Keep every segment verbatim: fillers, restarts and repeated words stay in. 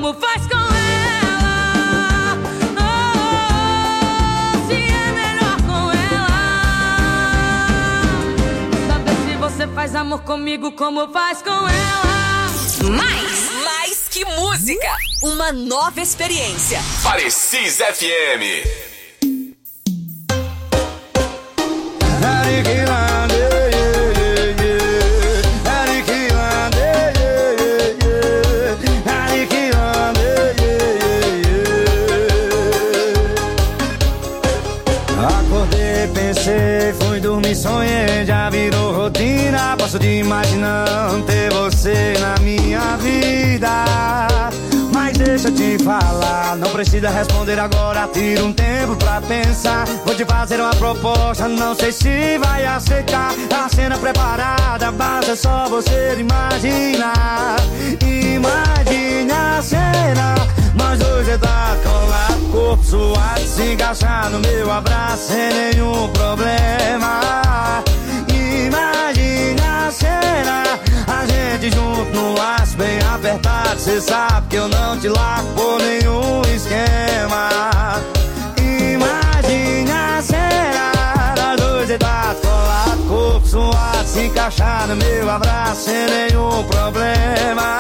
como faz com ela. Oh, se é melhor com ela. Saber se você faz amor comigo como faz com ela. Mais, mais que música. Uma nova experiência. Parecis F M. Acordei, pensei, fui dormir, sonhei, já virou rotina. Passo de imaginando ter você na minha vida. Mas deixa eu te falar, não precisa responder agora, tira um tempo pra pensar. Vou te fazer uma proposta, não sei se vai aceitar. A cena preparada, basta só você imaginar. Imagine a cena, nós dois deitados colados, corpo suado, se encaixar no meu abraço sem nenhum problema. Imagine a cena, a gente junto no laço bem apertado. Cê sabe que eu não te largo por nenhum esquema. Imagine a cena, nós dois deitados colados, corpo suado, se encaixar no meu abraço sem nenhum problema.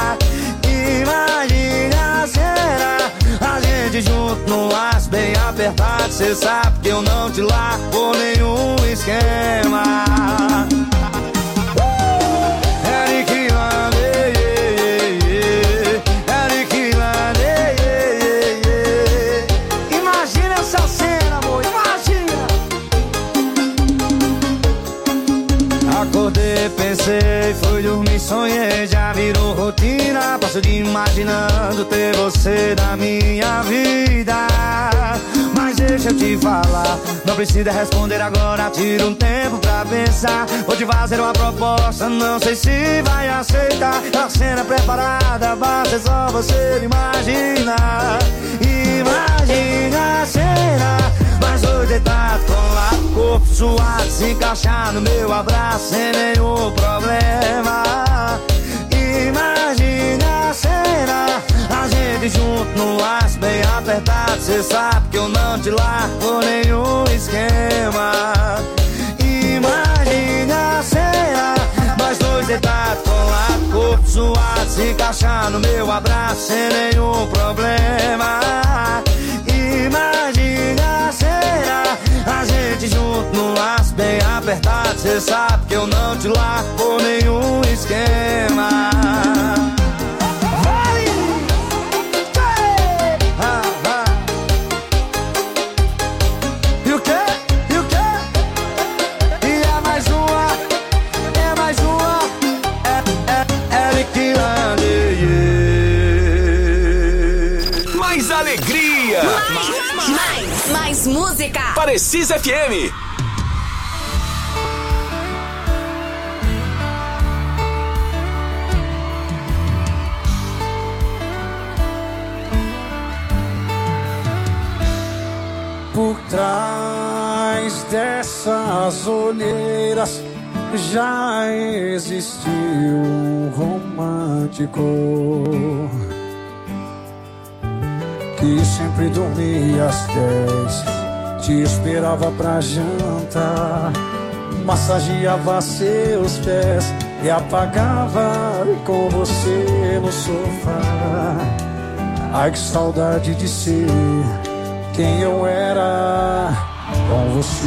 Imagine a cena, a gente junto no laço bem apertado. Cê sabe que eu não te largo por nenhum esquema. Imagina essa cena, amor, imagina. Acordei, pensei, fui dormir, sonhei, já virou rotina. Passo de imaginando ter você na minha vida. Mas deixa eu te falar, não precisa responder agora, tira um tempo pra pensar. Vou te fazer uma proposta, não sei se vai aceitar. A cena preparada, basta só você imaginar. Imagine a cena, nós dois deitados colados, corpo suado, se encaixar no meu abraço sem nenhum problema. Imagine a cena, a gente junto no laço bem apertado. Cê sabe que eu não te largo por nenhum esquema. Imagine a cena, nós dois deitados colados, corpo suado, se encaixar no meu abraço sem nenhum problema. Imagine a cena, a gente junto no laço bem apertado. Cê sabe que eu não te largo por nenhum esquema. Alegria. Mais, mais, mais música. Parecis F M. Por trás dessas olheiras já existiu um romântico que sempre dormia às dez, te esperava pra jantar, massageava seus pés e apagava com você no sofá. Ai, que saudade de ser quem eu era com você.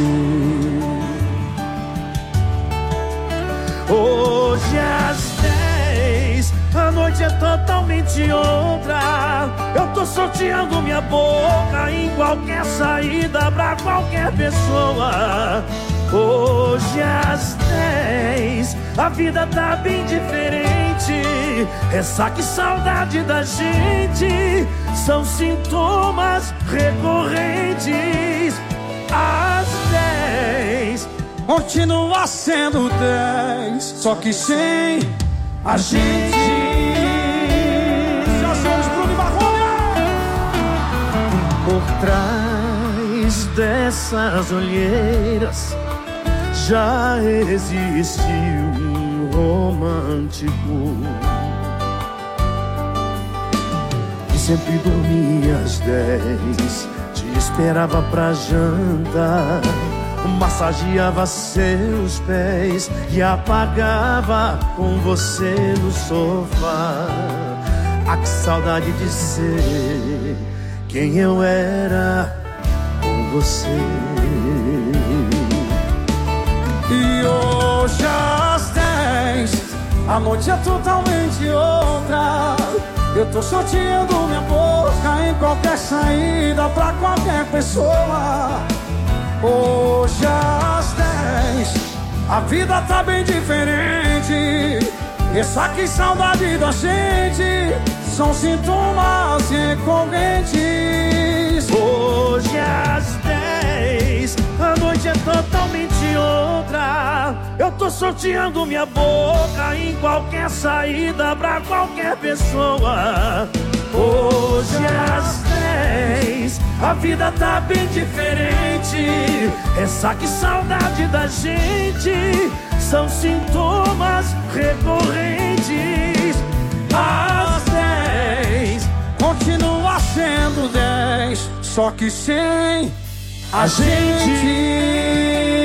Hoje às dez, a noite é totalmente outra. Eu tô sorteando minha boca em qualquer saída pra qualquer pessoa. Hoje às dez, a vida tá bem diferente. Ressaca e saudade da gente são sintomas recorrentes. Às dez continua sendo dez, só que sem a gente. Já somos Bruno e Marrone. Por trás dessas olheiras já existiu um romântico sempre dormia às dez. Te esperava pra janta, massageava seus pés e apagava com você no sofá. Ah, que saudade de ser quem eu era com você. E hoje às dez, a noite é totalmente outra. Eu tô sorteando minha boca em qualquer saída pra qualquer pessoa. Hoje às dez, a vida tá bem diferente. Essa que saudade da gente são sintomas recorrentes. Hoje às dez, a noite é totalmente outra. Eu tô sorteando minha boca em qualquer saída pra qualquer pessoa. Hoje às dez, a vida tá bem diferente. Essa que saudade da gente são sintomas recorrentes. Às dez, continua sendo dez, só que sem a gente.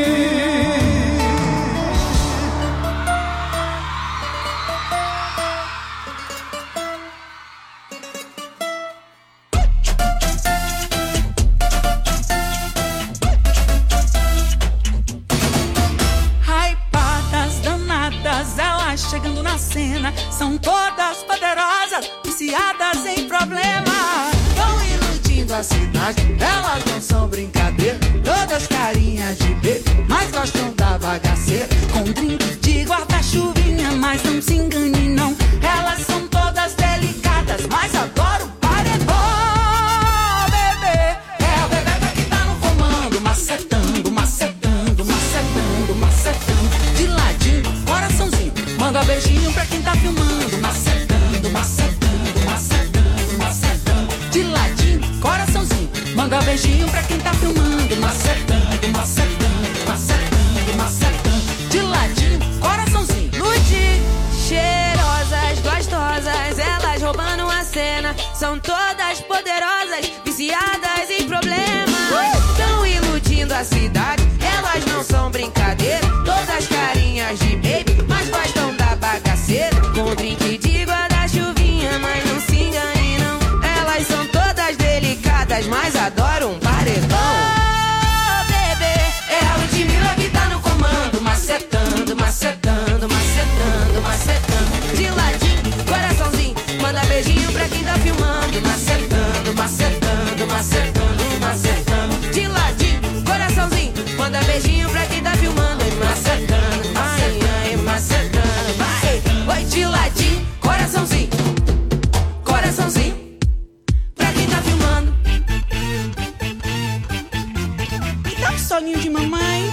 Chegando na cena, são todas poderosas, viciadas em problema. Vão iludindo a cidade, elas não são brincadeira. Todas carinhas de bebê, mas gostam da bagaceira. Com drink de guarda-chuvinha, mas não se engane não. Elas são todas delicadas, mas adoram paredão. Bebê, é a bebê que tá no comando, macetando, macetando, macetando, macetando. De ladinho, coraçãozinho, manda beijinho pra quem tá filmando. Macetando, macetando, macetando, macetando. De ladinho, coraçãozinho, manda beijinho pra quem tá filmando. Macetando, macetando, macetando, macetando. De ladinho, coraçãozinho. Lute, cheirosas, gostosas, elas roubando a cena. São todas poderosas, viciadas em problemas. Tão iludindo a cidade, elas não são brincadeira. Todas carinhas de baby, mas gostam da bagaceira. Com drink de guarda-chuvinha, mas não se engane não. Elas são todas delicadas, mas adoram um paredão. Oh, bebê, é a Ludmilla que tá no comando. Macetando, macetando, macetando, macetando. De ladinho, coraçãozinho, manda beijinho pra quem tá filmando. Macetando, macetando, macetando, macetando. De ladinho, coraçãozinho, manda beijinho pra quem tá filmando. Macetando, macetando, macetando, vai. Oi, de ladinho, coraçãozinho, coraçãozinho, pra quem tá filmando. E dá um soninho de mamãe.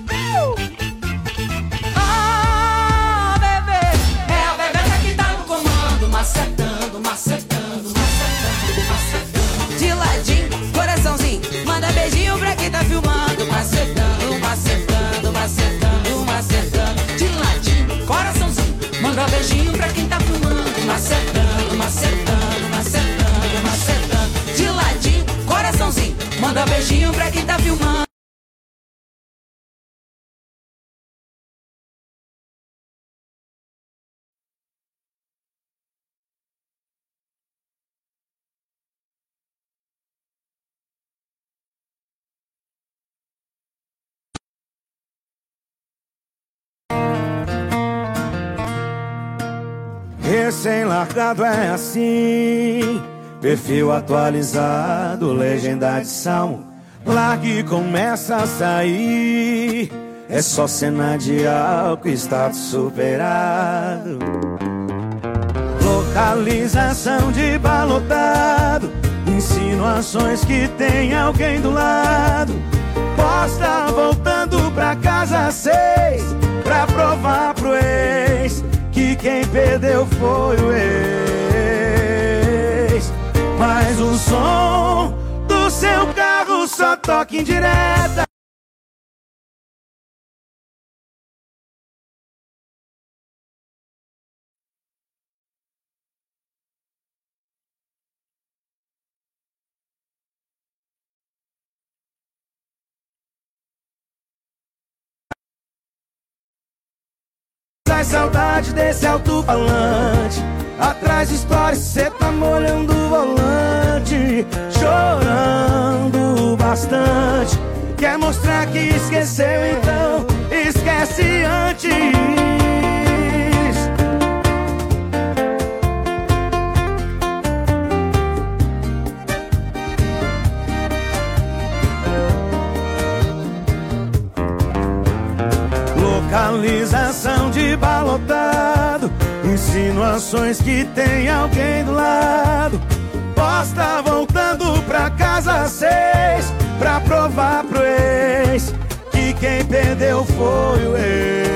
Oh, bebê, é a bebê que tá no comando. Macetando, macetando, macetando, macetando. De ladinho, coraçãozinho, manda beijinho pra quem tá filmando. Macetando, macetando, macetando, macetando. De ladinho, coraçãozinho, manda beijinho pra quem tá filmando. Macetando, macetando, macetando, macetando. de ladinho, coraçãozinho, manda beijinho pra quem tá filmando. Recém-largado é assim, perfil atualizado, legenda de salmo. Largue e começa a sair, é só cena de álcool, status superado. Localização de balotado, insinuações que tem alguém do lado. Posta voltando pra casa às seis, pra provar pro ex que quem perdeu foi o ex. Mas o som do seu carro só toca em direta. sai saudade desse alto-falante. Atrás de stories cê tá molhando o volante, chorando bastante. Quer mostrar que esqueceu, então esquece antes. Localização de balotado, insinuações que tem alguém do lado. Posta voltando pra casa às seis, pra provar pro ex que quem perdeu foi o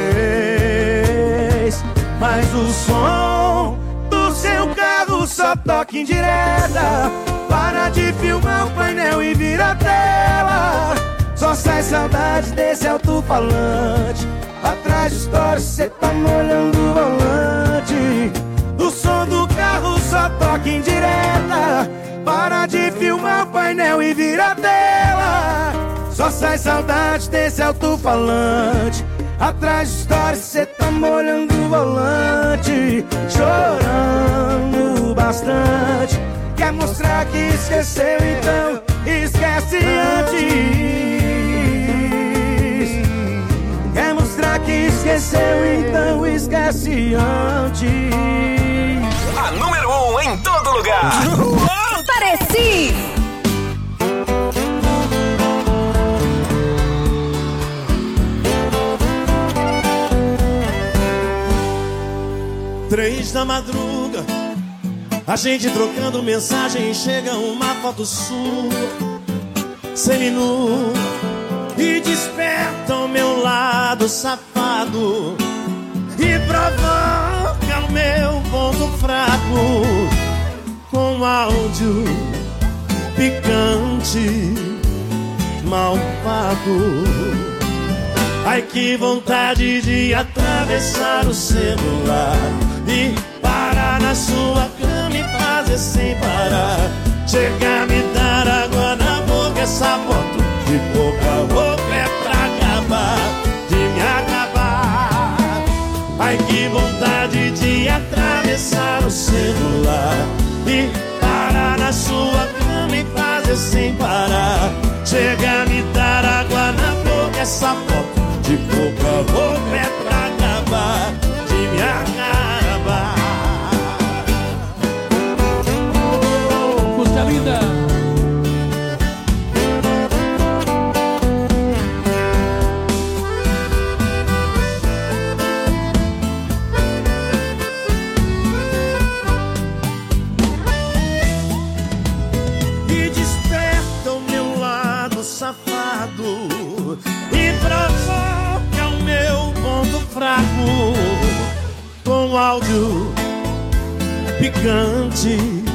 ex. Mas o som do seu carro só toca em direta. Para de filmar o painel e vira a tela. Só sai saudade desse alto-falante. Atrás de stories cê tá molhando o volante. O som do carro só toca em direta. Para de filmar o painel e vira a tela. Só sai saudade desse alto-falante. Atrás de stories cê tá molhando o volante, chorando bastante. Quer mostrar que esqueceu, então esquece antes. Quer mostrar que esqueceu, então esquece antes. A número um em todo lugar. Pareci! Três da madruga, a gente trocando mensagem, chega uma foto sua, seminua, e desperta o meu lado safado e provoca o meu ponto fraco com áudio picante, malvado. Ai, que vontade de atravessar o celular e parar na sua cama e fazer sem parar. Chegar a me dar água na boca, essa foto de pouca roupa é pra acabar, de me acabar. Ai, que vontade de atravessar o celular e parar na sua cama e fazer sem parar. Chegar a me dar água na boca, essa foto de pouca roupa é pra acabar, de me acabar. Música linda. E desperta o meu lado safado e provoca o meu ponto fraco com áudio picante,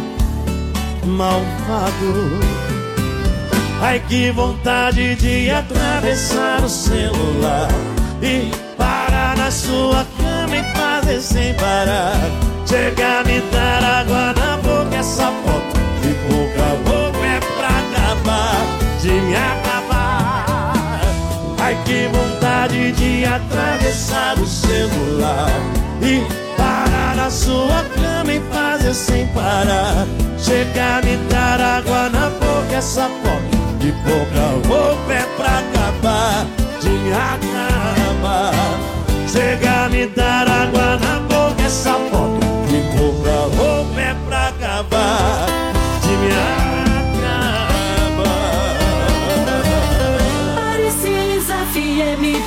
malvado. Ai, que vontade de atravessar o celular e parar na sua cama e fazer sem parar. Chegar a me dar água na boca, essa foto de pouca roupa é pra acabar, de me acabar. Ai, que vontade de atravessar o celular e parar na sua cama e fazer sem parar. Chegar a me dar água na boca, essa foto de pouca roupa é pra acabar, de me acabar. Chegar a me dar água na boca, essa foto de pouca roupa é pra acabar, de me acabar. Parecis F M.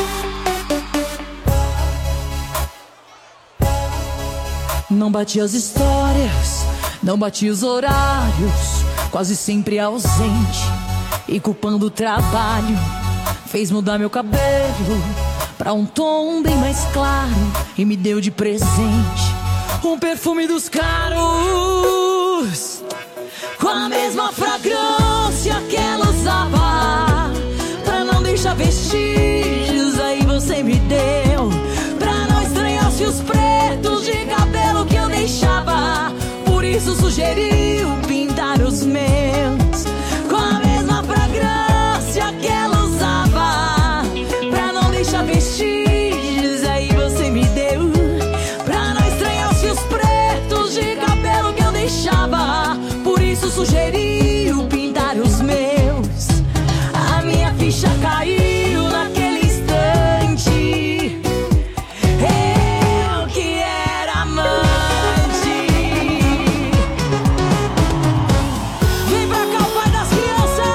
Não bati as histórias, não bati os horários, quase sempre ausente e culpando o trabalho. Fez mudar meu cabelo pra um tom bem mais claro e me deu de presente um perfume dos caros, com a mesma fragrância que ela usava, pra não deixar vestígios. Aí você me deu, pra não estranhar os fios pretos de cabelo que eu deixava. Por isso sugeriu pintar os meus com a mesma fragrância que ela usava, pra não deixar vestígios. Aí você me deu sugeriu pintar os meus. A minha ficha caiu naquele instante. Eu que era amante. Vem pra cá o pai das crianças.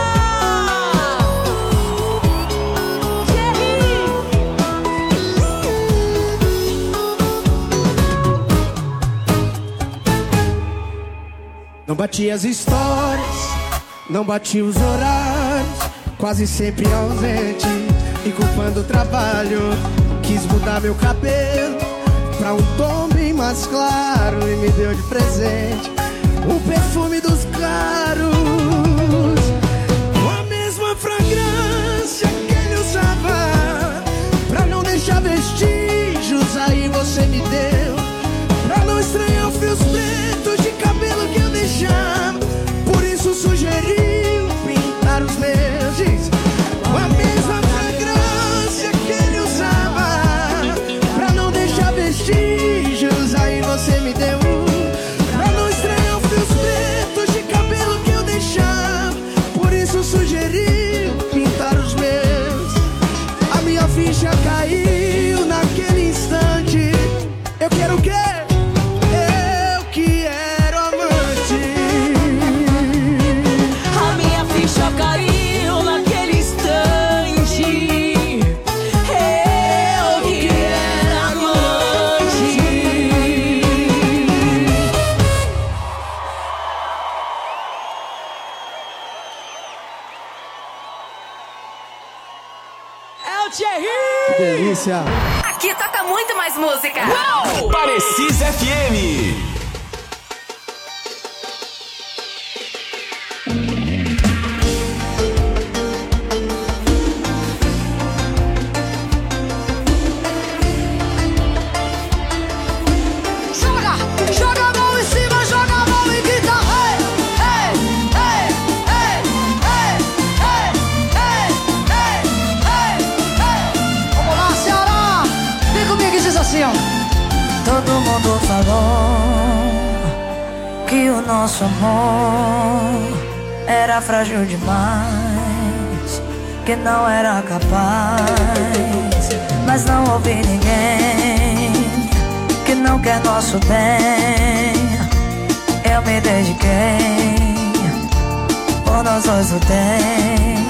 Não bati as histórias, não bati os horários, quase sempre ausente e culpando o trabalho. Quis mudar meu cabelo pra um tom bem mais claro e me deu de presente o perfume dos claros, com a mesma fragrância que ele usava, pra não deixar vestígios. Aí você me deu, pra não estranhar os fios pretos de cabelo que eu deixava. Por isso sugeriu pintar os meus jeans com a mesma fragrância que ele usava, pra não deixar vestígios. Aí você me deu, pra não estranhar os fios pretos de cabelo que eu deixava. Por isso sugeriu pintar os meus. A minha ficha caiu naquele instante. Eu quero o quê? Eu que era amante. A minha ficha caiu naquele instante. Eu que era amante. É o Thierry. Que delícia. Aqui toca muito mais música. Uau! Parecis F M. Joga, joga a mão em cima, joga a mão e grita. Ei, ei, ei, ei, ei, ei, ei, ei. Vamos lá, Ceará. Vem comigo e diz assim, ó. Todo mundo falou que o nosso amor era frágil demais, que não era capaz. Mas não ouvi ninguém que não quer nosso bem. Eu me dediquei, por nós dois lutei.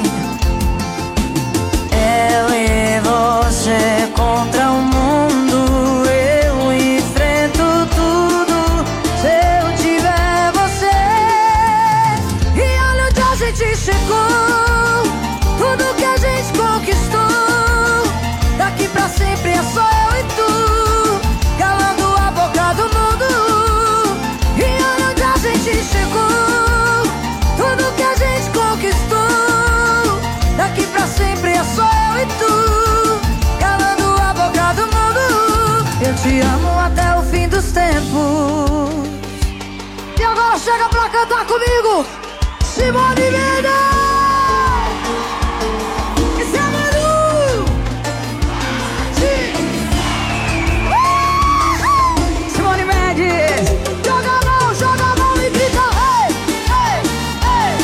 Eu e você contra o mundo, eu enfrento tudo se eu tiver você. E olha onde a gente chegou, tudo que a gente conquistou. Daqui pra sempre é só eu e tu, calando a boca do mundo. E olha onde a gente chegou, tudo que a gente conquistou. Daqui pra sempre é só eu e tu, calando a boca do mundo. Eu te amo até o fim dos tempos. E agora chega pra cantar comigo, Simone Mendes. Esse é Manu. Uh! Simone Mendes. Joga a mão, joga a mão e grita. Ei, ei, ei.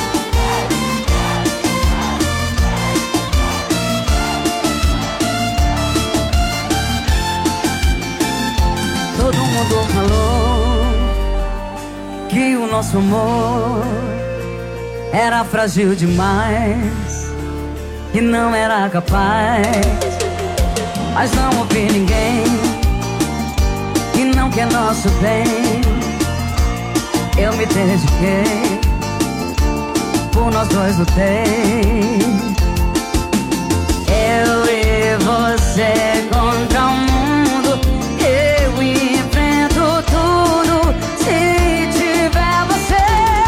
Todo mundo falou que o nosso amor era frágil demais, que não era capaz. Mas não ouvi ninguém que não quer nosso bem. Eu me dediquei, por nós dois lutei. Eu e você contra o mundo, eu enfrento tudo se tiver você.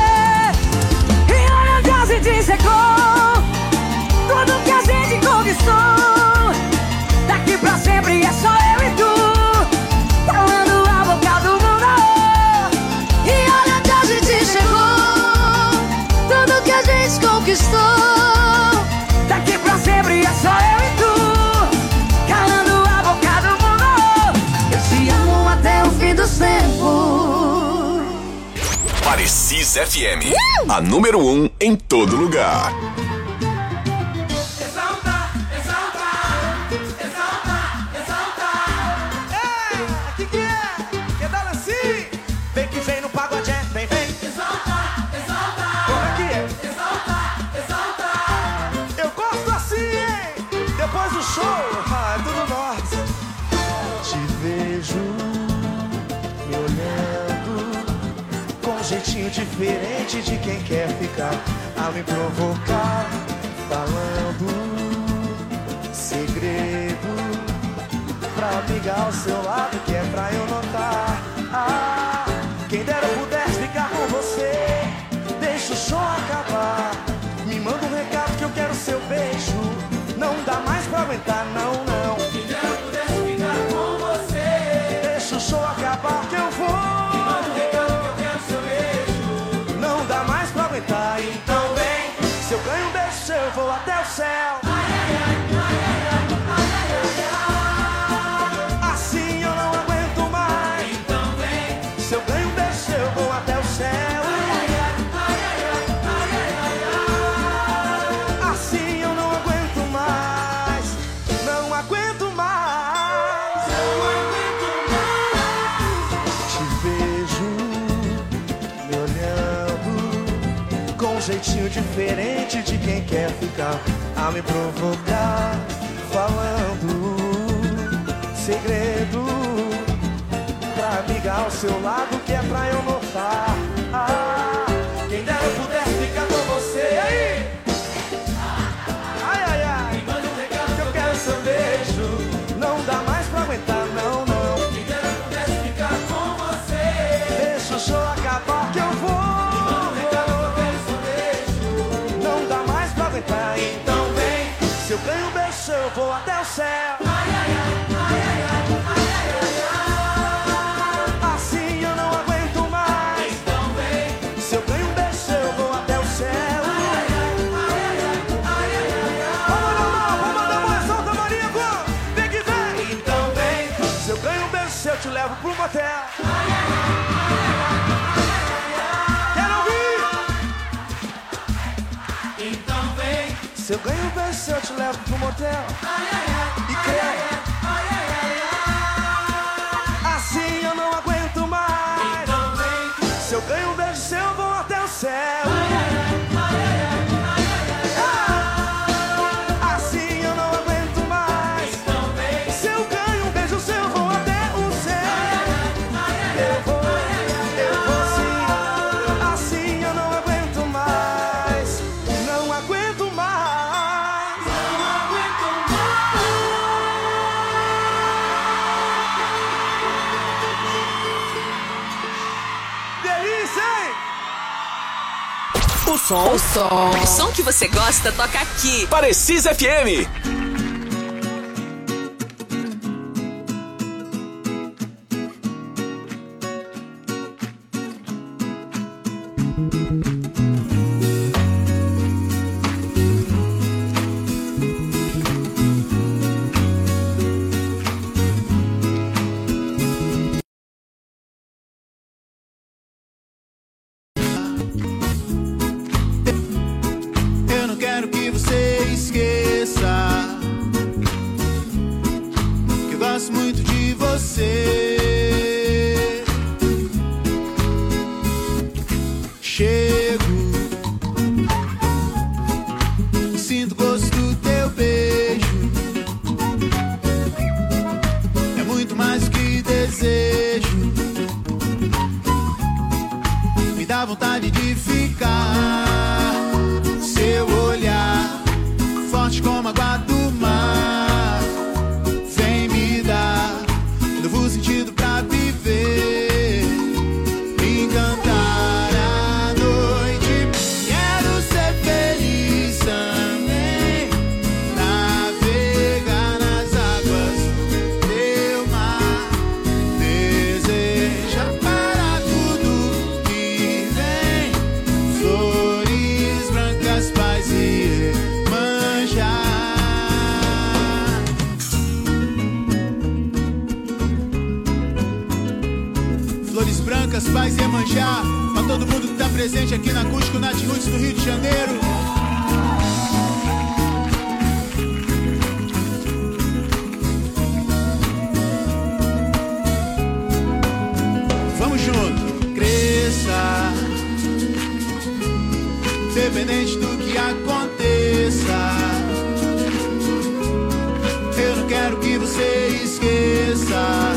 E olha onde a gente chegou, tudo que a gente conquistou. Daqui pra sempre é só eu e tu, calando a boca do mundo. E olha onde a gente chegou, tudo que a gente conquistou. Kiss F M, uh! a número um em todo lugar. Exalta, exalta, exalta, exalta. É, que que é? Quer dar assim? Vem que vem no pagode, vem, vem. Exalta, exalta. Como é que é? Exalta, exalta. Eu gosto assim, hein? Depois do show, ah, é tudo nosso. Te vejo me olhando com um jeitinho diferente de quem quer ficar a me provocar, falando segredo pra ligar ao seu lado que é pra eu notar. Ah, quem dera eu pudesse ficar com você, deixa o show acabar, me manda um recado que eu quero seu beijo, não dá mais pra aguentar, não, não. Quem dera eu pudesse ficar com você, deixa o show acabar que eu vou, me manda um recado que eu quero seu beijo, não dá mais pra aguentar, então vem. Se eu ganho um beijo seu, eu vou até o céu. Ai, ai, ai, ai, ai, ai, ai, ai. Assim eu não aguento mais. Então vem. Se eu ganho um beijo seu, eu vou até o céu. Ai, ai, ai, ai, ai, ai, ai. Assim eu não aguento mais. Não aguento mais. Não aguento mais. Te vejo me olhando com um jeitinho diferente de quem quer ficar a me provocar, falando segredo pra ligar ao seu lado que é pra eu notar. Ah, quem dera eu pudesse ficar com você. E aí? Ai, ai, ai. Me manda um recado que eu quero seu beijo. Não dá mais pra aguentar, não, não. Quem dera eu pudesse ficar com você. Deixa o show acabar que eu vou. Então vem, se eu ganho um beijo, eu vou até o céu. Ai, ai, ai, ai, ai, ai, ai, ai. Assim eu não aguento mais. Então vem, se eu ganho um beijo, eu vou até o céu. Ai, ai, ai, ai, ai, ai, ai. Vamos mandar mal, vamos mandar mal, solta Maria, vem que vem. Então vem, se eu ganho um beijo, eu te levo pro motel. Ai, ai, ai, ai, ai. Quero ouvir. Então vem. Se eu ganho um beijo, eu te levo pro motel. Ai, ai, ai, e crê. Ai, ai, ai, ai. Assim eu não aguento mais. Então vem. Se eu ganho um beijo, eu vou até o céu. Ai, ai, ai, ai, ai, ai, ai. Assim eu não aguento mais. Então vem. Se eu ganho um beijo, eu vou até o céu. Eu vou, eu vou sim. Assim eu não aguento mais. Não aguento mais. O som, O som. O som que você gosta toca aqui. Parecis F M. Eu não quero que você esqueça que eu gosto muito de você. Chego e sinto o gosto do teu beijo. É muito mais do que desejo. Me dá vontade de ficar. Seu olhar, forte como a água do mar, vem me dar novo sentido pra viver, me encantar a noite. Quero ser feliz também, navegar nas águas do teu mar, deseja para tudo que vem, flores brancas, paz e manjar. Flores brancas, paz e manjar, pra todo mundo que tá presente. presente aqui na Acústico Nat Roots do Rio de Janeiro. Vamos junto. Cresça, independente do que aconteça. Eu não quero que você esqueça.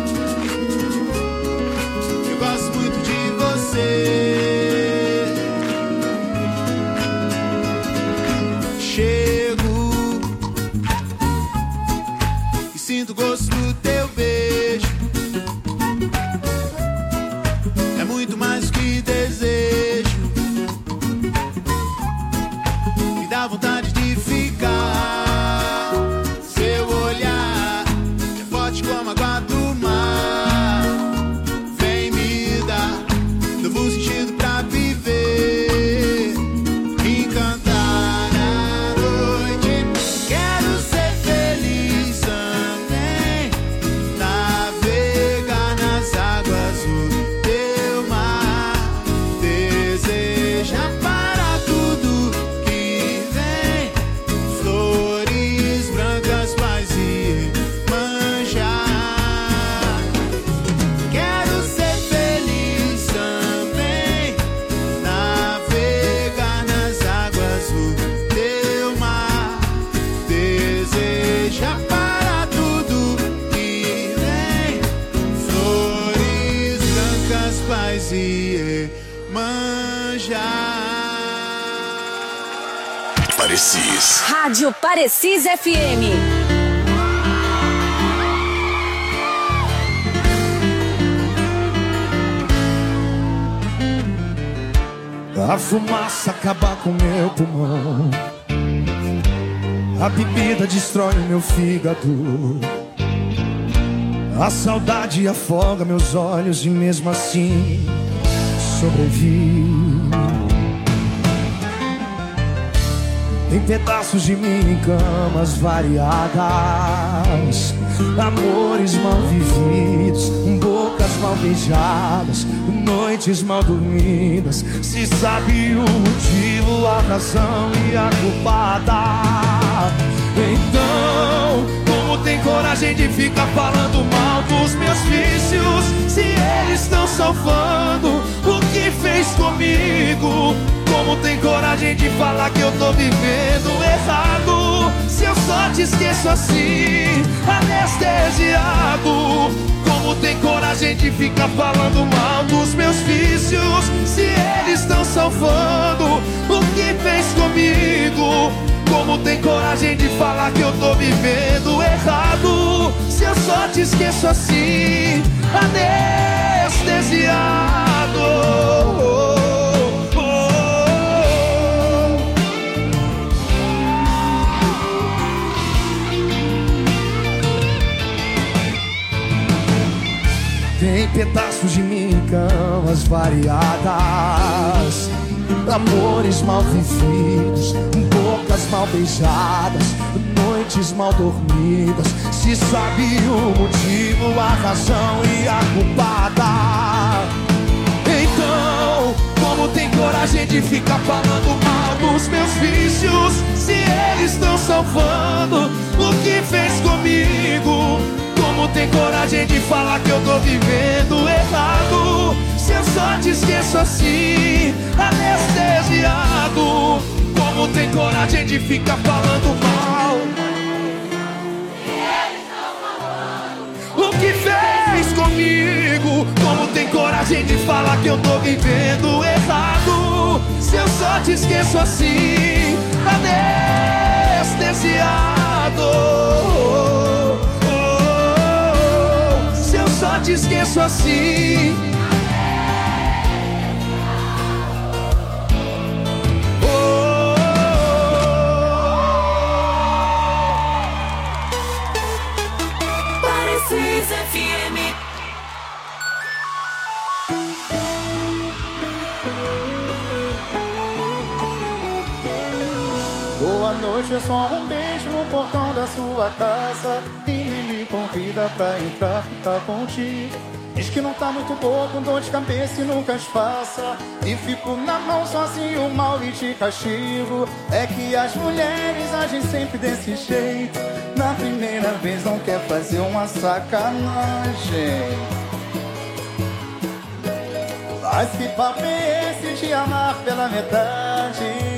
Eu gosto muito de você. Chego e sinto o gosto do teu beijo. É muito mais do que desejo. Me dá vontade de ficar. Seu olhar é forte como a água do mar. Vem me dar novo sentido pra viver. Encantar a noite. Quero ser feliz também. Navegar nas águas do teu mar. Deseja para tudo que vem. Flores brancas, paz e manjar. Quero ser feliz também. Navegar nas águas do teu mar. Deseja para tudo que vem. Flores brancas, paz e manjar. Parecis. Rádio Parecis F M. A fumaça acaba com meu pulmão. A bebida destrói meu fígado. A saudade afoga meus olhos e mesmo assim sobrevivo. Tem pedaços de mim em camas variadas, amores mal vividos, bocas mal beijadas, noites mal dormidas. Se sabe o motivo, a razão e a culpada. Então, como tem coragem de ficar falando mal dos meus vícios, se eles estão salvando o que fez comigo? Como tem coragem de falar que eu tô vivendo errado, se eu só te esqueço assim, anestesiado? Como tem coragem de ficar falando mal dos meus vícios, se eles estão salvando o que fez comigo? Como tem coragem de falar que eu tô vivendo errado, se eu só te esqueço assim, anestesiado? Tem pedaços de mim em camas variadas, amores mal vividos, bocas mal beijadas, noites mal dormidas. Se sabe o motivo, a razão e a culpada. Então, como tem coragem de ficar falando mal dos meus vícios, se eles estão salvando o que fez comigo? Como tem coragem de falar que eu tô vivendo errado, se eu só te esqueço assim, anestesiado? Como tem coragem de ficar falando mal o que fez comigo? Como tem coragem de falar que eu tô vivendo errado, se eu só te esqueço assim, anestesiado? Só te esqueço assim. Oh, oh, oh. Parecis F M. Boa noite, é só um beijo no portão da sua casa e me convida pra entrar, ficar contigo. Diz que não tá muito boa, com dor de cabeça e nunca passa. E fico na mão sozinho, mal e de castigo. É que as mulheres agem sempre desse jeito. Na primeira vez não quer fazer uma sacanagem. Mas que papo é esse de amar pela metade?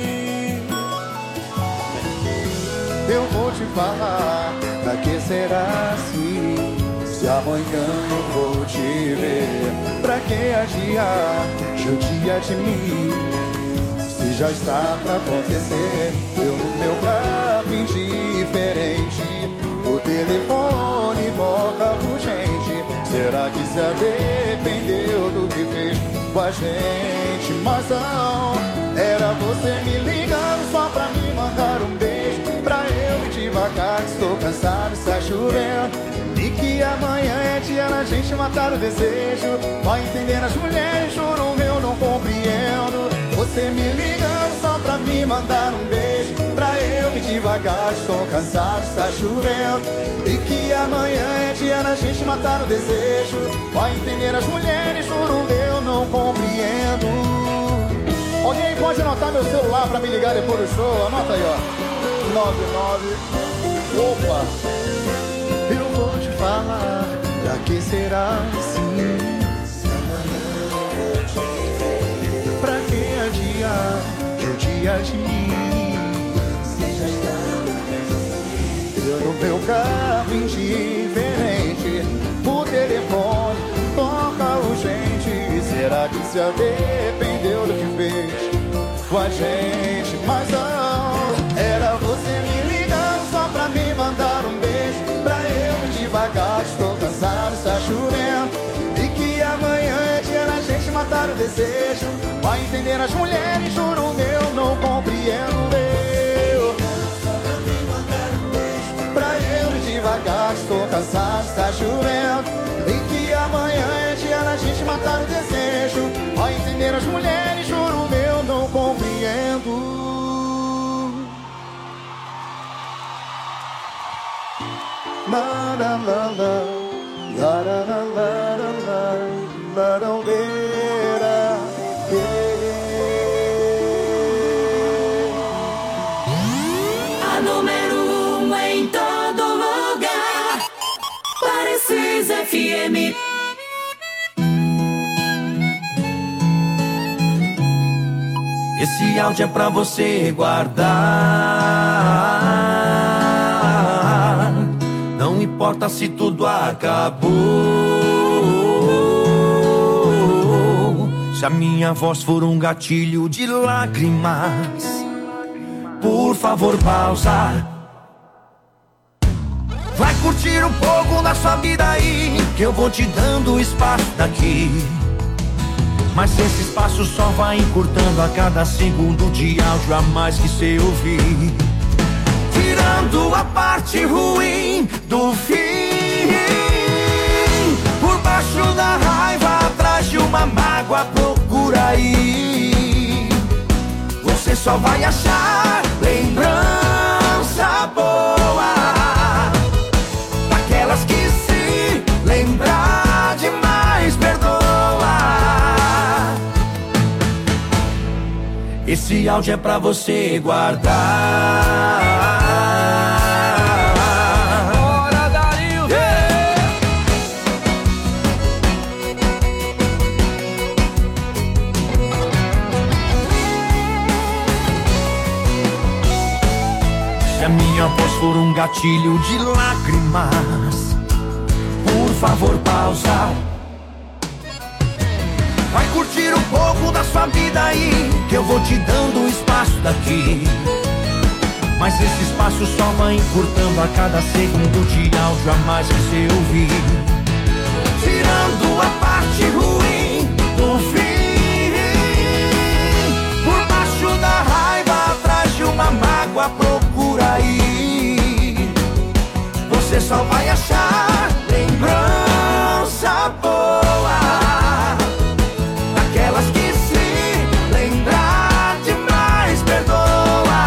Eu vou te falar, pra que será assim? Se amanhã eu vou te ver, pra que adiar judia de mim? Se já está pra acontecer, eu no meu carro indiferente, o telefone toca urgente. Será que se arrependeu do que fez com a gente? Mas não, era você me ligando só pra me mandar um beijo, pra eu ir devagar, estou cansado, está chovendo. E que amanhã é dia da gente matar o desejo. Vai entender as mulheres, juro eu não compreendo. Você me ligando só pra me mandar um beijo, pra eu ir devagar, estou cansado, está chovendo. E que amanhã é dia da gente matar o desejo. Vai entender as mulheres, juro eu não compreendo. Alguém pode anotar meu celular pra me ligar depois do show? Anota aí, ó, nove nove. Opa! Eu vou te falar, pra que será assim? Pra que adiar judia de mim? Eu no meu carro indiferente, o telefone toca urgente. Será que se arrependeu do que fez com a gente? Mas não, era você me ligando só pra me mandar um beijo, pra eu ir devagar, estou cansado, está chovendo. E que amanhã é dia da gente matar o desejo. Vai entender as mulheres, juro eu não compreendo. Eu, pra eu ir devagar, estou cansado, está chovendo. E que amanhã é dia da gente matar o desejo. Vai entender as mulheres, juro eu não compreendo. La la la la, la la la la la, la la la. A número um em todo lugar, Parecis F M. Esse áudio é pra você guardar. Não importa se tudo acabou, se a minha voz for um gatilho de lágrimas, por favor pausa. Vai curtir um pouco da sua vida aí, que eu vou te dando espaço daqui. Mas esse espaço só vai encurtando a cada segundo de áudio a mais que cê ouvir, tirando a parte ruim do fim. Por baixo da raiva, atrás de uma mágoa, procura aí. Você só vai achar lembrança boa, daquelas que se lembrar demais perdoa. Esse áudio é pra você guardar. Bora, Dario! Yeah! Se a minha voz for um gatilho de lágrimas, por favor pausa. Vai curtir um pouco da sua vida aí, que eu vou te dando um espaço daqui. Mas esse espaço só vai encurtando a cada segundo de áudio a mais que você ouvir, tirando a parte ruim do fim. Por baixo da raiva, atrás de uma mágoa, procura aí. Você só vai achar lembrança boa, aquelas que se lembrar demais perdoa.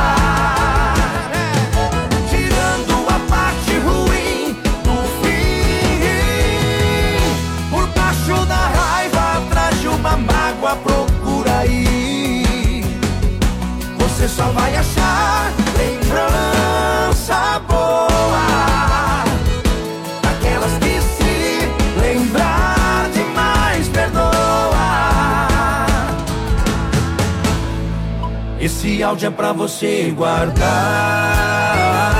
Tirando a parte ruim do fim. Por baixo Esse áudio é pra você guardar.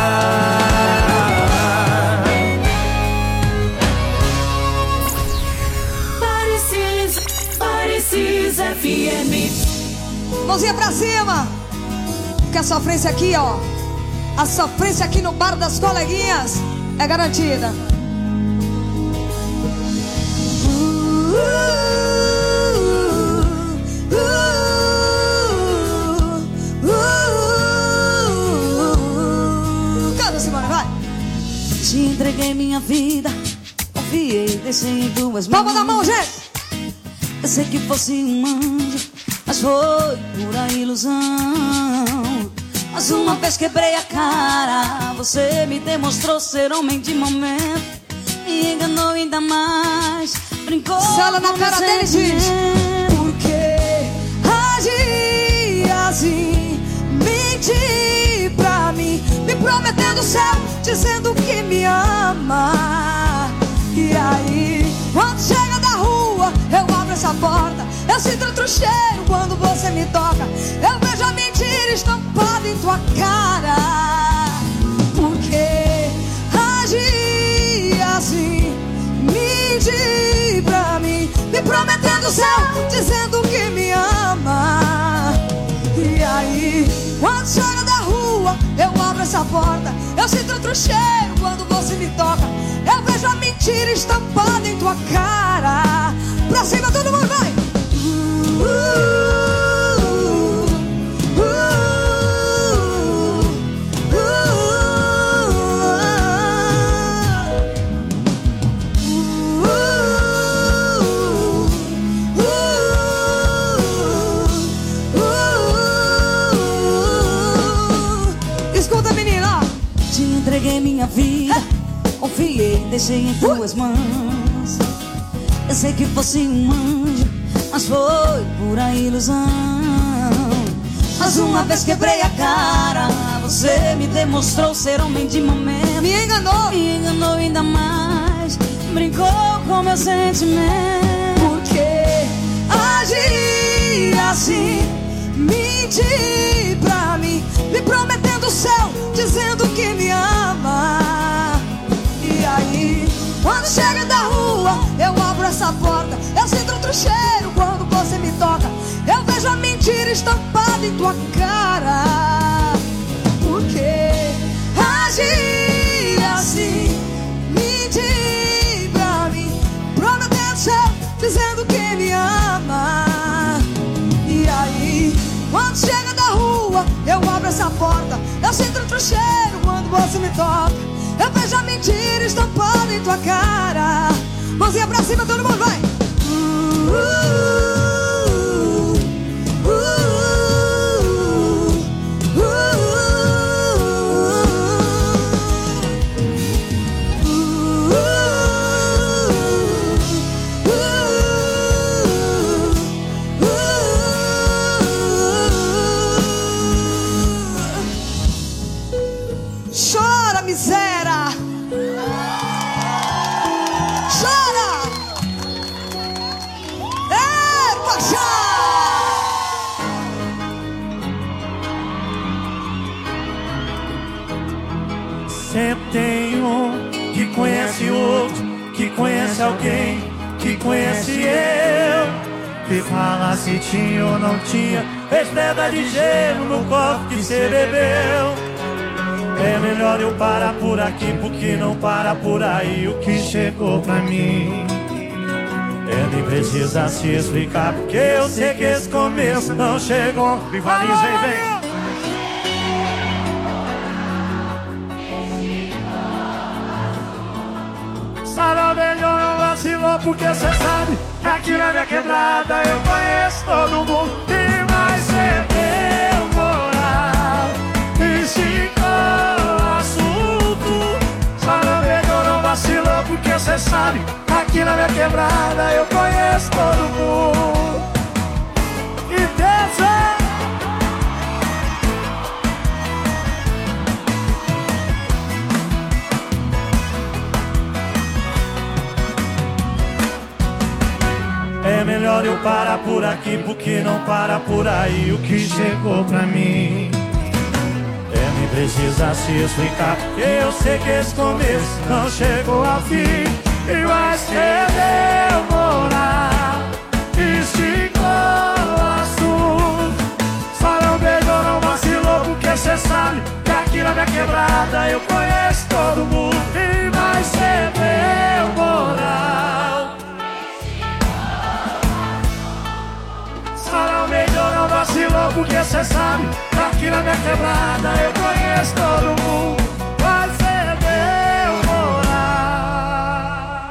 Parecis, Parecis F M. Mãozinha pra cima. Que a sofrência aqui, ó. A sofrência aqui no bar das coleguinhas é garantida. Uh, uh, uh, uh, uh. Canta, Simone, vai. Te entreguei minha vida, confiei, deixei em tuas mãos. Palma da mão, gente. Eu sei que fosse um anjo, mas foi pura ilusão. Mas uma vez quebrei a cara, você me demonstrou ser homem de momento. Me enganou ainda mais, brincou Sala na cara dele, diz. Por que agir assim? Mentir pra mim, me prometendo o céu, dizendo que me ama. E aí, quando chega da rua, eu abro essa porta, eu sinto outro cheiro quando você me toca. Eu vejo a mentira estampada em tua cara. Por que agir assim? Mentir pra mim, me prometendo o céu, dizendo que me ama. E aí, quando chega da rua, eu abro essa porta, eu sinto outro cheiro quando você me toca. Eu vejo a mentira estampada em tua cara. Pra cima todo mundo vai. Uh, uh, uh, uh, uh, uh, uh. Escuta, menina. Te entreguei minha vida, confiei, deixei em tuas mãos. Eu sei que fosse um anjo, mas foi pura ilusão. Mas uma vez quebrei a cara, você me demonstrou ser homem de momento. Me enganou, me enganou ainda mais, brincou com meu sentimento. Por que agir assim? Mentir pra mim, me prometendo o céu, dizendo que me ama. E aí, quando chega da rua, eu abro essa porta, eu sinto outro cheiro quando você me toca. Eu vejo a mentira estampada em tua cara. Por que agir assim? Mentir pra mim, prometendo o céu, dizendo que me ama. E aí, quando chega da rua, eu abro essa porta, eu sinto outro cheiro quando você me toca. Eu vejo a mentira estampada em tua cara. Mãozinha pra cima, todo mundo vai. Uh, uh, uh, uh, uh, uh. Chora, miséria. Sempre tem um que conhece outro, que conhece alguém, que conhece eu. Que fala se tinha ou não tinha, fez pedra de gelo no copo que cê bebeu. É melhor eu parar por aqui, porque não para por aí o que chegou pra mim. É, nem precisa se explicar, porque eu sei que esse começo não chegou. Rivaliza e vem. Sarau melhor não vacilou, porque cê sabe que aqui na minha quebrada eu conheço todo mundo. E mais cê deu moral e esticou o assunto. Sarau melhor não vacilou, porque cê sabe que aqui na minha quebrada eu conheço todo mundo. E desce. É melhor eu para por aqui, porque não para por aí. O que chegou pra mim é nem precisa se explicar, porque eu sei que esse começo não chegou ao fim. E vai ser demorar, esticou o assunto. Só não beijou, não vacilou, porque cê sabe que aqui na minha quebrada eu conheço todo mundo. E vai ser demorar. Só não beijou, não vacilou, porque cê sabe que aqui na minha quebrada eu conheço todo mundo. Vai ser demorar.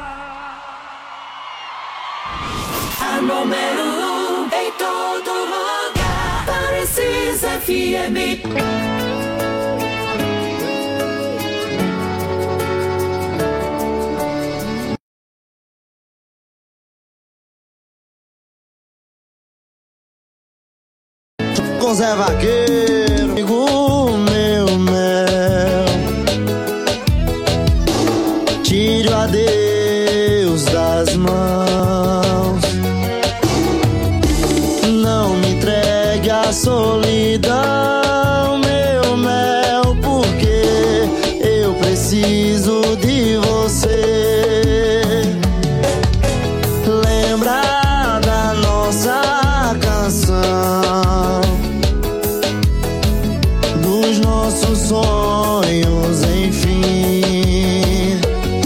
A número um em todo lugar, Parecis F M. Com Zé Vaqueiro, amigo meu mel, tire o adeus das mãos, não me entregue a solidão, meu mel, porque eu preciso de você. Lembra da nossa canção, dos nossos sonhos, enfim.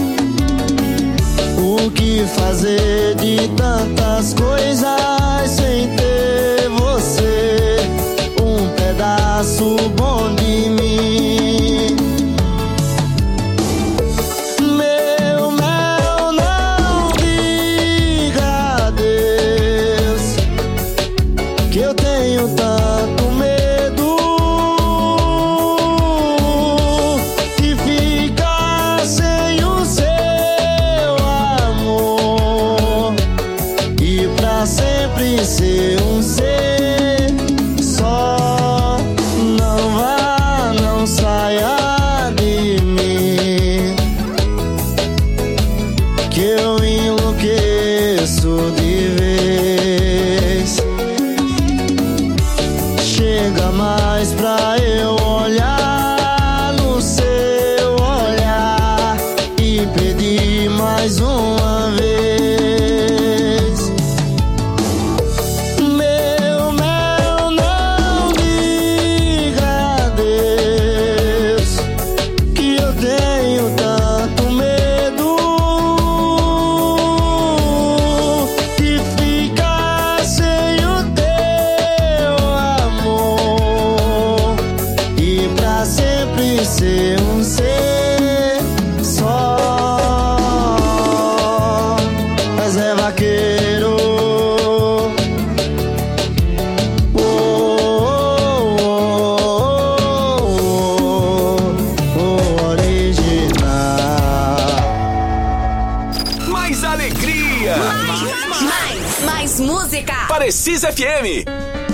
O que fazer de tantas coisas sem ter você, um pedaço bom de mim. Meu mel, não diga adeus, que eu tenho tanto medo de ficar sem o seu amor e pra sempre ser um ser só. Não vá, não saia de mim, que eu enlouqueço de vez. Chega mais pra eu olhar no seu olhar e pedir mais uma vez. Meu mel, não diga adeus, que eu tenho tanto medo de ficar sem o teu amor e pra sempre ser um ser só. Mas é vaqueiro, oh, oh, oh, oh, oh, original. Mais alegria. Mais, mais, mais música. Parecis F M.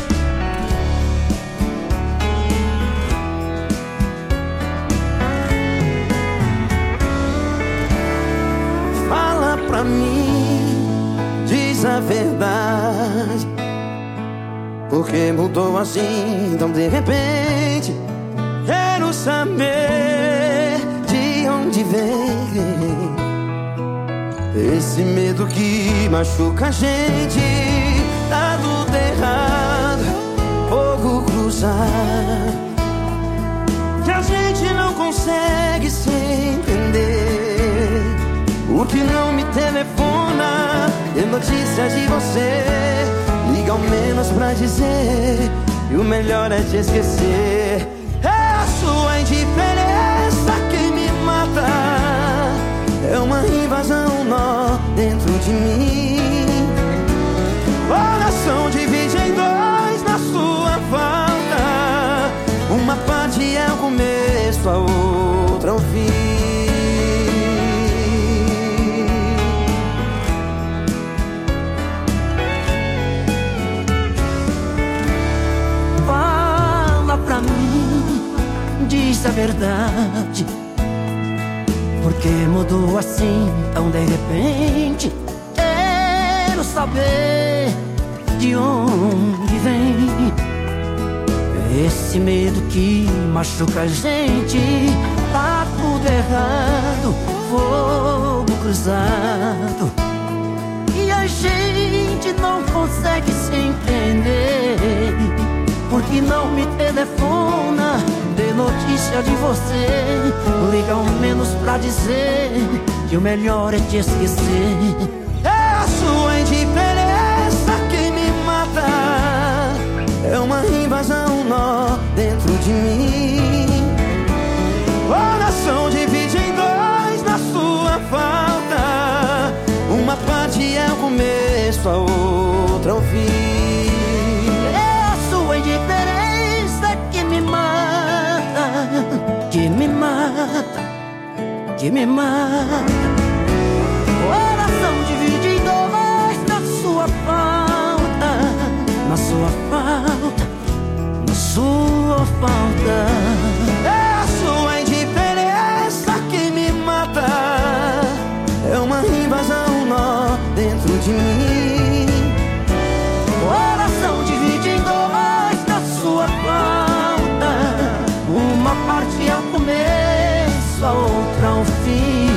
Fala pra mim, diz a verdade, porque mudou assim tão de repente. Quero saber de onde vem esse medo que machuca a gente. Tá tudo errado, fogo cruzado, que a gente não consegue se entender. O que não me telefona, tem notícias de você, liga ao menos pra dizer, e o melhor é te esquecer. É a sua indiferença que me mata, é uma invasão, um nó dentro de mim. Coração divide em dois na sua falta, uma parte é o começo, a outra é o fim. Diz a verdade, porque mudou assim tão de repente. Quero saber de onde vem esse medo que machuca a gente. Tá tudo errado, fogo cruzado, e a gente não consegue se entender. Por que não me telefona, dê notícia de você? Liga ao menos pra dizer que o melhor é te esquecer. É a sua indiferença que me mata, é uma invasão, um nó dentro de mim. Coração divide em dois na sua falta, uma parte é o começo, a outra é o fim. É a sua indiferença que me mata, que me mata, que me mata. Coração divide em dois na sua falta, na sua falta, na sua falta. É a sua indiferença que me mata, é uma invasão, um nó dentro de mim. Coração divide em dois na sua falta, uma parte é o começo, a outra é o fim.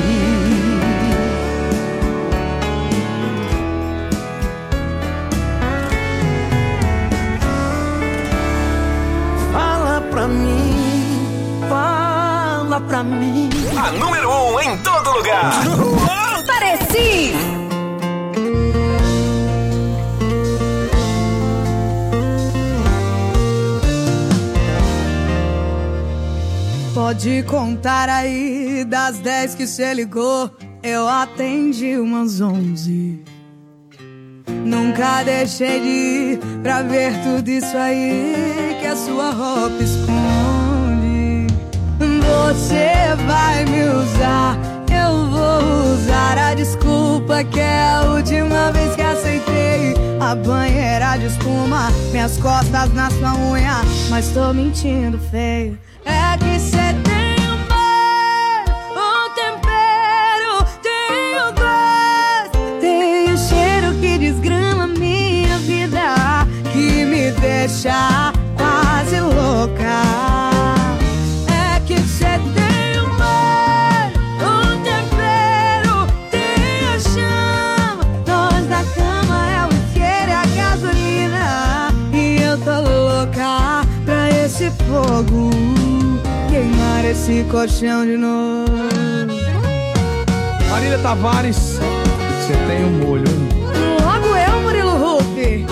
Fala pra mim, fala pra mim. A número um em todo lugar. Pareci! Pode contar aí, das dez que cê ligou, eu atendi umas onze. Nunca deixei de ir pra ver tudo isso aí que a sua roupa esconde. Você vai me usar, eu vou usar a desculpa que é a última vez que aceitei a banheira de espuma, minhas costas na sua unha, mas tô mentindo feio. É que cê tem um bom, um tempero, tem o gosto, tem o cheiro que desgrama minha vida, que me deixa quase louca. É que cê tem um bom, um tempero, tem a chama, nós na cama é o isqueiro e a gasolina, e eu tô louca pra esse fogo queimar esse colchão de novo. Marília Tavares, você tem um molho. Logo eu, Murilo Huff.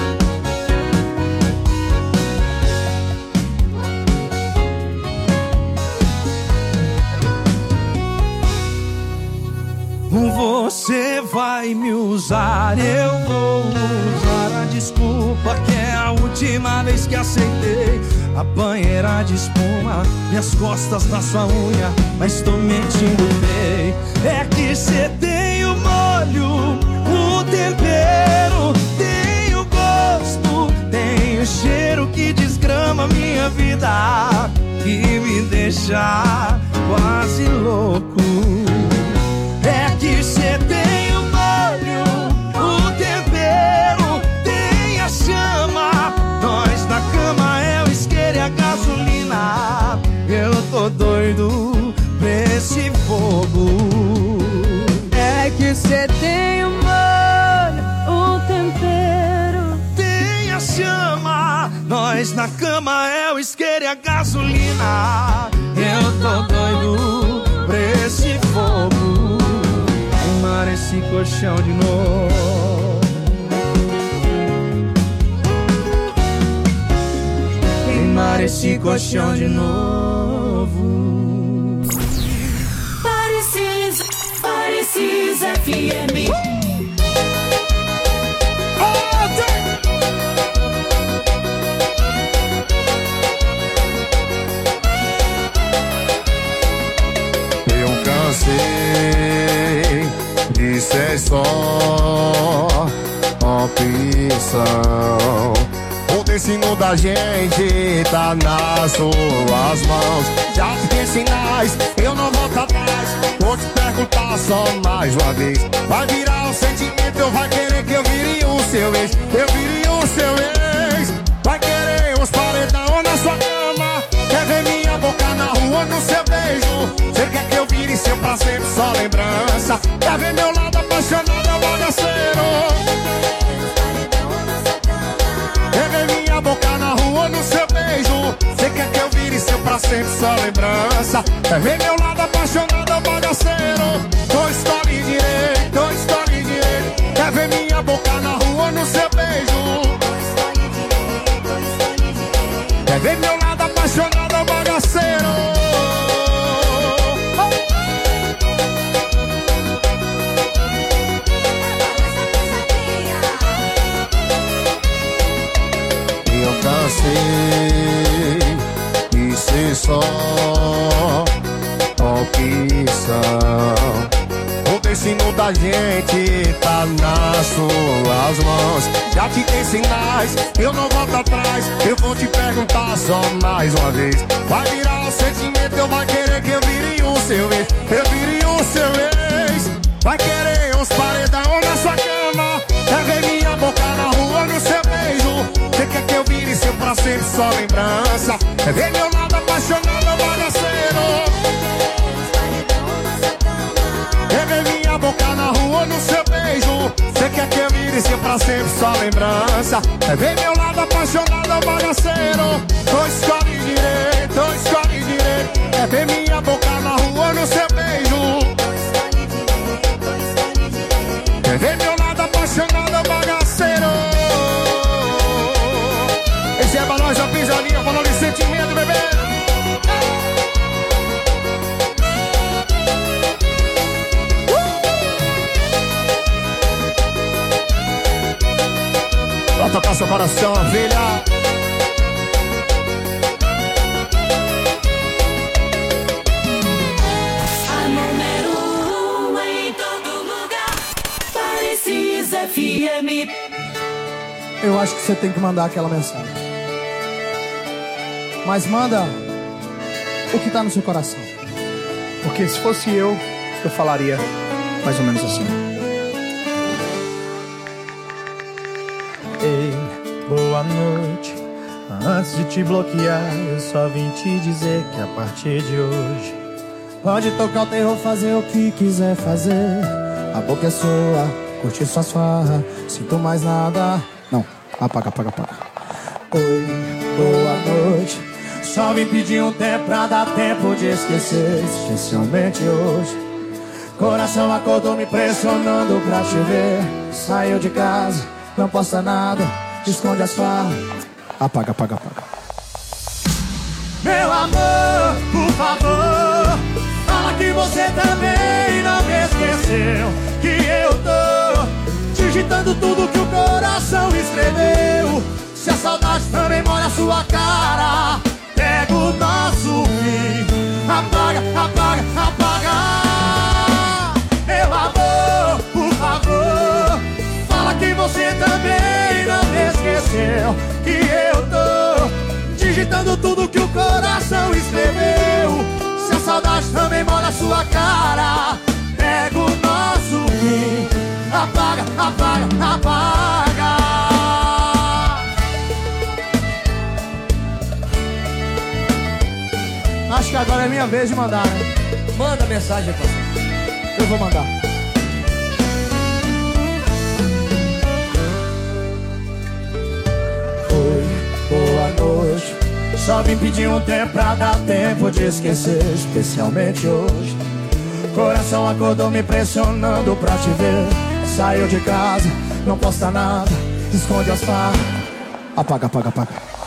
Você vai me usar, eu vou usar a desculpa que é a última vez que aceitei a banheira de espuma, minhas costas na sua unha, mas tô mentindo bem. É que cê tem o molho, o tempero, tem o gosto, tem o cheiro que desgrama minha vida, que me deixa quase louco. É que cê tem o molho, o tempero, tem a chama, nós na cama é o isqueiro e a gasolina, eu tô doido pra esse fogo. É que cê tem o molho, o tempero, tem a chama, nós na cama é o isqueiro e a gasolina, eu tô doido pra esse fogo. Queimar esse colchão de novo, queimar esse colchão de novo. Parecis, Parecis F M. Eu cansei de ser só opção. O destino da gente tá nas suas mãos. Já tem sinais, eu não volto atrás. Vou te perguntar perguntar só mais uma vez. Vai virar um sentimento ou vai querer que eu vire o seu ex? Eu vire o seu ex. Vai querer uns paredão na sua cama. Quer ver minha boca na rua no seu beijo? Você quer que eu vire seu pra sempre só lembrança? Quer ver meu lado apaixonado, bagaceiro? Quer ver minha boca na rua no seu beijo? Você quer que eu vire seu pra sempre só lembrança? Quer ver meu lado apaixonado, bagaceiro? Então escolhe direito, então escolhe direito. Quer ver minha boca na rua no seu beijo? Quer ver meu lado apaixonado, bagaceiro? Eu cansei de ser só opção. O destino da gente tá nas suas mãos. Já te dei sinais, eu não volto atrás. Eu vou te perguntar só mais uma vez. Vai virar um sentimento, eu vai querer que eu vire o seu ex? Eu vire o seu ex. Vai querer uns paredão na sua cama. Quer ver minha boca na rua no seu beijo? Você quer que eu vire seu pra sempre só lembrança? Quer ver meu lado apaixonado, bagaceiro? Quer ver minha boca na rua no seu beijo? Você quer que eu vire seu pra sempre só lembrança? Quer ver meu lado apaixonado, bagaceiro? Então escolhe direito, então escolhe direito. Quer ver minha boca na rua no seu beijo? Quer ver meu lado apaixonado, bagaceiro? Esse é pra nós a pisadinha, falando de sentimento, bebê. Pra tocar seu coração, filha. A número um em todo lugar. Parecis F M. Eu acho que você tem que mandar aquela mensagem. Mas manda o que tá no seu coração. Porque se fosse eu, eu falaria mais ou menos assim. Ei, boa noite. Antes de te bloquear, eu só vim te dizer que a partir de hoje pode tocar o terror, fazer o que quiser fazer. A boca é sua, curtir suas farras. Sinto mais nada. Não, apaga, apaga, apaga. Oi, boa noite. Só vim pedir um tempo pra dar tempo de esquecer. Especialmente hoje. Coração acordou me pressionando pra te ver. Saiu de casa, não posta nada, esconde as farras. Apaga, apaga, apaga. Meu amor, por favor, fala que você também não me esqueceu. Que eu tô digitando tudo que o coração escreveu. Se a saudade também molha a sua cara, pega o nosso fim. Apaga, apaga, apaga. Meu amor, por favor, fala que você também não me esqueceu. Que eu tô digitando tudo que o coração escreveu. Se a saudade também molha a sua cara, pega o nosso fim. Apaga, apaga, apaga. Acho que agora é minha vez de mandar, né? Manda mensagem, parceiro. Eu vou mandar. Oi, boa noite. Só vim pedir um tempo pra dar tempo de esquecer. Especialmente hoje. Coração acordou me pressionando pra te ver. Saiu de casa, não posta nada, esconde as farras. Apaga, apaga, apaga.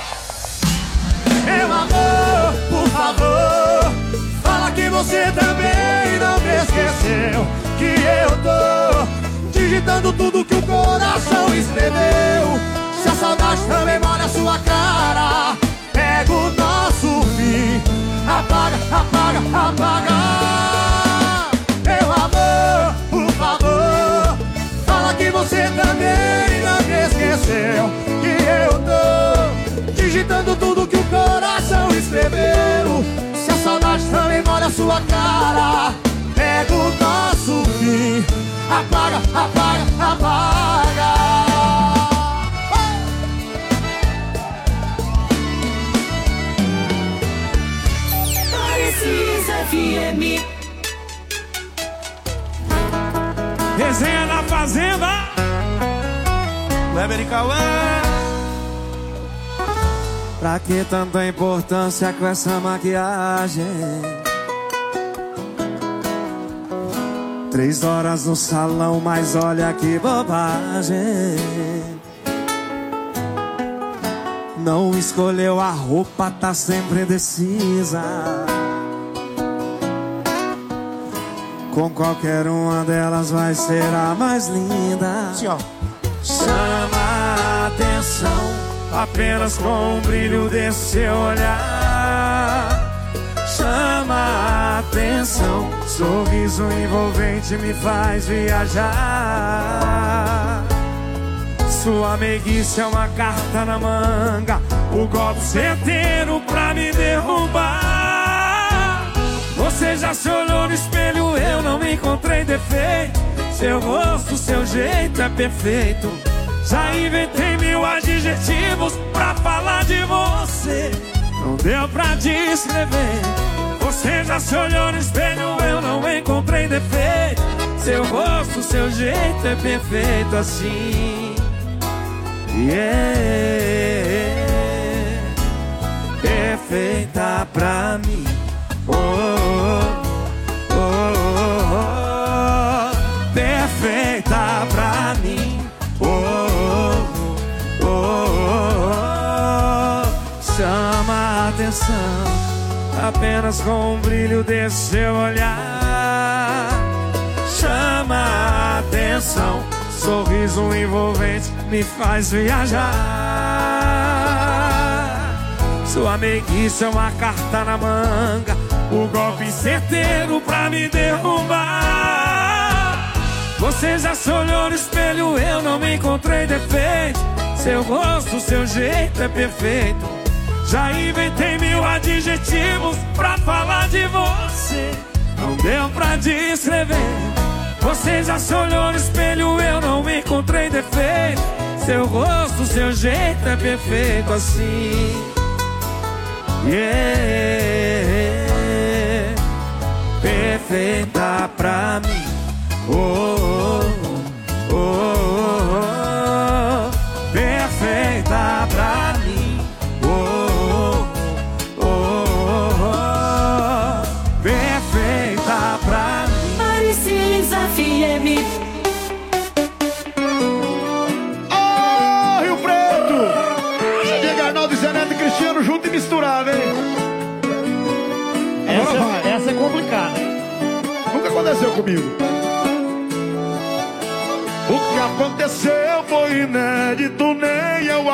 Meu amor, por favor, fala que você também não me esqueceu. Que eu tô digitando tudo que o coração escreveu. Se a saudade também molha a sua cara, pega o nosso fim. Apaga, apaga, apaga. Meu amor, por favor, fala que você também não me esqueceu. Que eu tô digitando tudo que o coração escreveu. Se a saudade também molha a sua cara, pega o nosso F M. Resenha na Fazenda, Weber e Cauã. Pra que tanta importância com essa maquiagem? Três horas no salão, mas olha que bobagem. Não escolheu a roupa, tá sempre indecisa. Com qualquer uma delas vai ser a mais linda. Sim, ó. Chama a atenção apenas com o brilho desse seu olhar. Chama a atenção, sorriso envolvente me faz viajar. Sua meiguice é uma carta na manga, o golpe certeiro pra me derrubar. Você já se olhou no espelho, eu não encontrei defeito. Seu rosto, seu jeito é perfeito. Já inventei mil adjetivos pra falar de você. Não deu pra descrever. Você já se olhou no espelho, eu não encontrei defeito. Seu rosto, seu jeito é perfeito assim. Yeah, perfeita pra mim. Oh, oh, oh, oh, oh. Perfeita pra mim. Oh, oh, oh, oh. Chama a atenção apenas com o brilho desse seu olhar. Chama a atenção, sorriso envolvente me faz viajar. Sua meiguice é uma carta na manga, o golpe certeiro pra me derrubar. Você já se olhou no espelho, eu não me encontrei defeito. Seu rosto, seu jeito é perfeito. Já inventei mil adjetivos pra falar de você. Não deu pra descrever. Você já se olhou no espelho, eu não me encontrei defeito. Seu rosto, seu jeito é perfeito assim. Yeah, perfeita pra mim. Oh, oh, oh, oh, oh. Perfeita pra mim. Oh, oh, oh, oh. Perfeita pra mim. Precisa F M. Oh, Rio Preto! Diego Arnaldo e Zé Neto e Cristiano junto e misturado, hein? Essa, essa é complicada. Nunca aconteceu comigo. O que aconteceu foi inédito, nem eu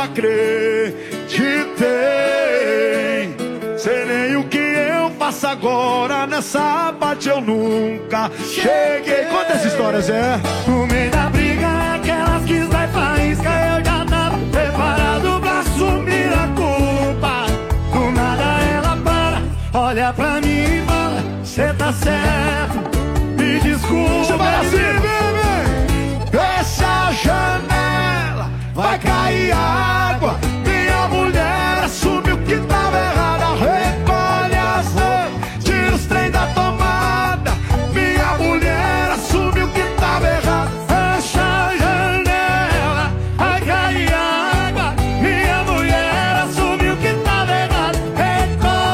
acreditei. Sei nem o que eu faço agora, nessa parte eu nunca cheguei. Conta essa história, Zé. No meio da briga, aquelas que vai faísca, eu já tava preparado pra assumir a culpa. Do nada ela para, olha pra mim e fala: cê tá certo, me desculpa. Você vai assim, bebê. Essa janela vai cair água. Minha mulher assume o que tá